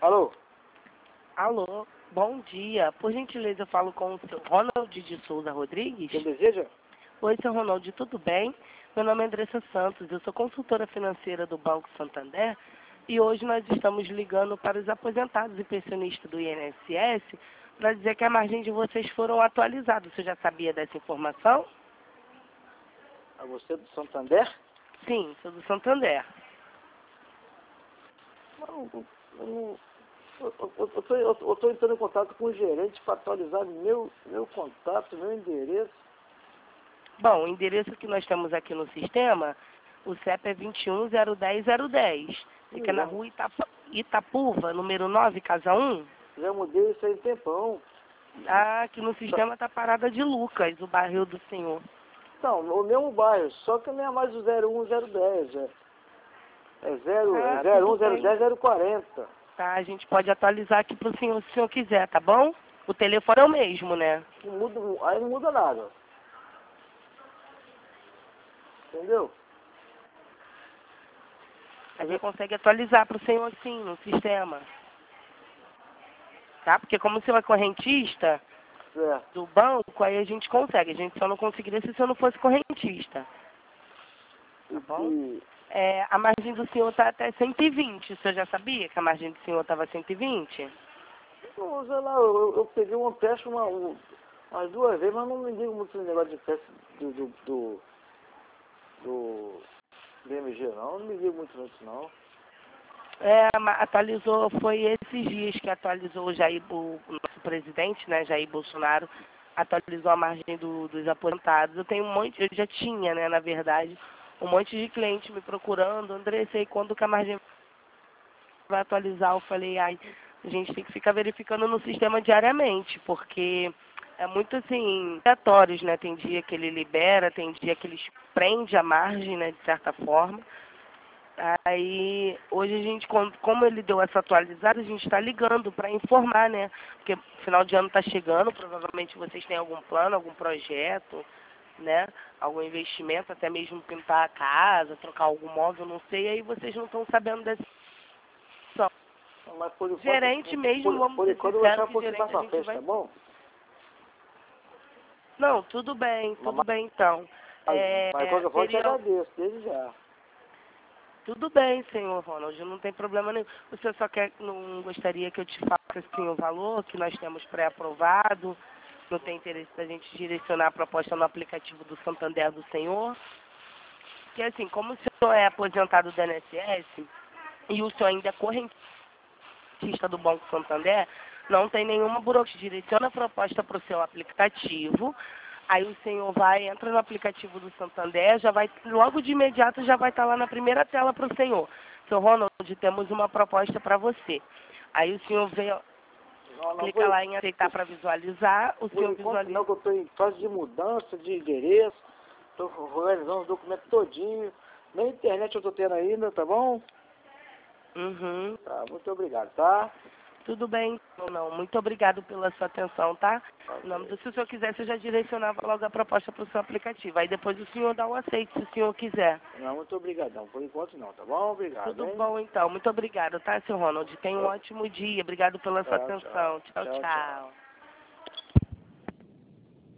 Alô? Alô, bom dia. Por gentileza, eu falo com o seu Ronald de Souza Rodrigues. Quem deseja? Oi, seu Ronald, tudo bem? Meu nome é Andressa Santos, eu sou consultora financeira do Banco Santander e hoje nós estamos ligando para os aposentados e pensionistas do INSS para dizer que a margem de vocês foram atualizadas. Você já sabia dessa informação? É você do Santander? Sim, sou do Santander. Eu estou entrando em contato com o gerente para atualizar meu contato, meu endereço. Bom, o endereço que nós temos aqui no sistema, o CEP é 2101010. Fica na rua Itapuva, número 9, casa 1. Já mudei isso aí um tempão. Ah, aqui no sistema tá Parada de Lucas, o bairro do senhor. Não, o mesmo bairro, só que não é mais o 01010, é 01010 040. Tá, a gente pode atualizar aqui pro senhor se o senhor quiser, tá bom? O telefone é o mesmo, né? Aí não muda nada. Entendeu? A gente consegue atualizar pro senhor sim, no sistema. Tá? Porque como o senhor é correntista Certo. do banco, aí a gente consegue. A gente só não conseguiria se o senhor não fosse correntista. Tá bom? A margem do senhor tá até 120. O senhor já sabia que a margem do senhor estava 120? Não, sei lá, eu peguei um empréstimo umas duas vezes, mas não me digo muito esse negócio de empréstimo do BMG, não. Não me digo muito nisso, não. Atualizou, foi esses dias que atualizou o nosso presidente, né, Jair Bolsonaro, atualizou a margem dos aposentados. Eu tenho eu já tinha, né, na verdade, um monte de cliente me procurando, André, sei quando que a margem vai atualizar. Eu falei, a gente tem que ficar verificando no sistema diariamente, porque é muito assim, aleatórios, né? Tem dia que ele libera, tem dia que ele prende a margem, né, de certa forma. Aí, hoje a gente, como ele deu essa atualizada, a gente está ligando para informar, né? Porque final de ano está chegando, provavelmente vocês têm algum plano, algum projeto, né? Algum investimento, até mesmo pintar a casa, trocar algum móvel, não sei, aí vocês não estão sabendo dessa situação. Mas por enquanto, Gerente mesmo, vamos ser eu vou deixar sinceros, que você gerente para a gente frente, vai... tá bom? Não, tudo bem então. Mas qualquer forma eu te Seria... agradeço, desde já. Tudo bem, senhor Ronald, não tem problema nenhum. O senhor só não gostaria que eu te falasse assim, o valor que nós temos pré-aprovado? Não tem interesse da gente direcionar a proposta no aplicativo do Santander do senhor? Porque assim, como o senhor é aposentado do INSS e o senhor ainda é correntista do Banco Santander, não tem nenhuma burocracia. Direciona a proposta para o seu aplicativo. Aí o senhor entra no aplicativo do Santander, logo de imediato já vai estar lá na primeira tela para o senhor. Seu Ronald, temos uma proposta para você. Aí o senhor clica lá em aceitar para visualizar, o senhor visualiza. Não, que eu estou em fase de mudança de endereço, estou organizando os documentos todinho. Nem internet eu estou tendo ainda, tá bom? Uhum. Tá, muito obrigado, tá? Tudo bem, não. Muito obrigado pela sua atenção, tá? Em nome do, se o senhor quiser, você já direcionava logo a proposta para o seu aplicativo. Aí depois o senhor dá o aceite, se o senhor quiser. Não, muito obrigadão. Por enquanto não, tá bom? Obrigado, Tudo hein? bom, então. Muito obrigado, tá, seu Ronald? Tenha um ótimo dia. Obrigado pela sua atenção. Tchau, tchau.